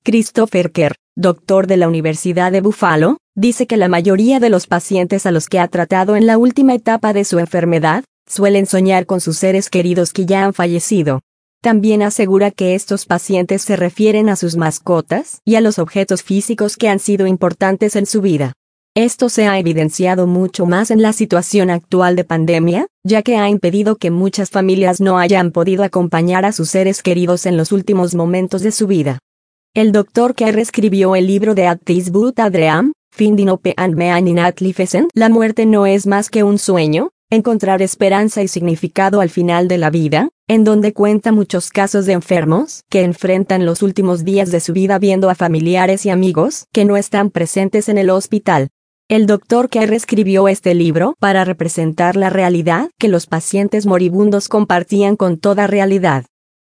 Christopher Kerr, doctor de la Universidad de Buffalo, dice que la mayoría de los pacientes a los que ha tratado en la última etapa de su enfermedad, suelen soñar con sus seres queridos que ya han fallecido. También asegura que estos pacientes se refieren a sus mascotas y a los objetos físicos que han sido importantes en su vida. Esto se ha evidenciado mucho más en la situación actual de pandemia, ya que ha impedido que muchas familias no hayan podido acompañar a sus seres queridos en los últimos momentos de su vida. El Dr. Kerr escribió el libro de At this But a Dream, Finding Hope and Meaning at Life. La muerte no es más que un sueño, encontrar esperanza y significado al final de la vida, en donde cuenta muchos casos de enfermos que enfrentan los últimos días de su vida viendo a familiares y amigos que no están presentes en el hospital. El Dr. Kerr escribió este libro para representar la realidad que los pacientes moribundos compartían con toda realidad.